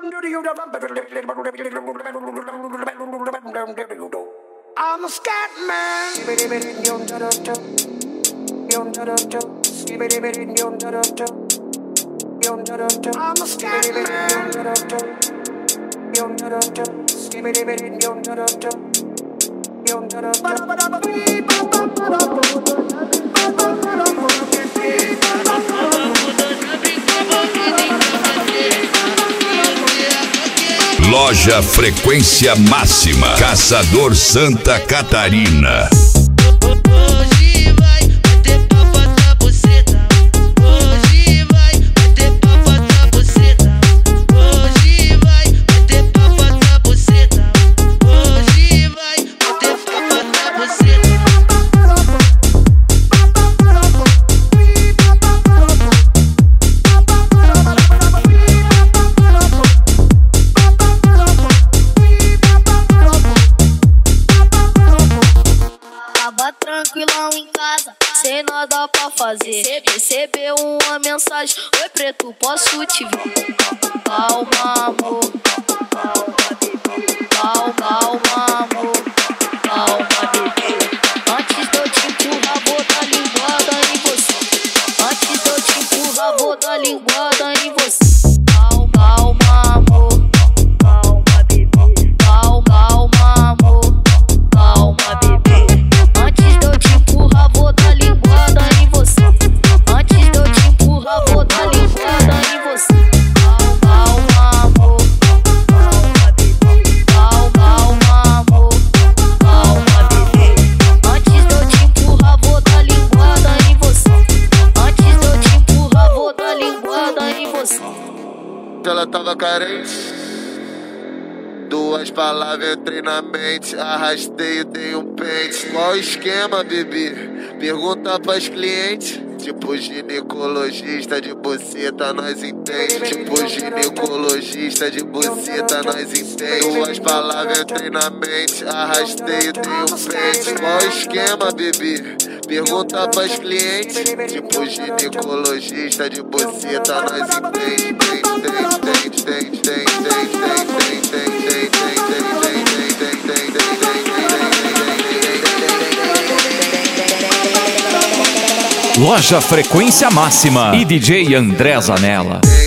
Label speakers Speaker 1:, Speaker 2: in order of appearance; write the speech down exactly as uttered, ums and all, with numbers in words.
Speaker 1: I'm a scat man. I'm a scat
Speaker 2: Loja Frequência Máxima, Caçador Santa Catarina.
Speaker 3: Hoje vai bater papo da buceta. Hoje vai bater papo da buceta. Hoje vai bater papo da buceta. Hoje vai bater papo da buceta.
Speaker 4: Tava tranquilão em casa, sem nada pra fazer. Recebeu uma mensagem: oi preto, posso te ver? Calma amor, calma, calma amor, calma bebê. Antes de eu te empurrar, vou dar linguada em você. Antes de eu te empurrar, vou dar linguada em você. Calma, calma amor, calma bebê. Calma, calma amor, calma bebê. Antes de eu te empurrar, vou dar linguada em você. Antes de eu te empurrar, vou dar linguada em você. Calma, calma amor, calma bebê. Calma, calma amor, calma bebê. Antes de eu te empurrar, vou dar linguada em você. Antes de eu te empurrar, vou dar linguada em você.
Speaker 5: Ela tava carente, duas palavras entrei na mente, arrastei e dei um pente. Qual o esquema, bebê? Pergunta pras clientes. Tipo ginecologista de buceta, nós entende. Tipo ginecologista de buceta, nós entende. Duas palavras entrei na mente, arrastei e dei um pente. Qual o esquema, bebê? Pergunta pras clientes. Tipo ginecologista de buceta, nós entende.
Speaker 6: Loja Frequência Máxima e D J André Zanella.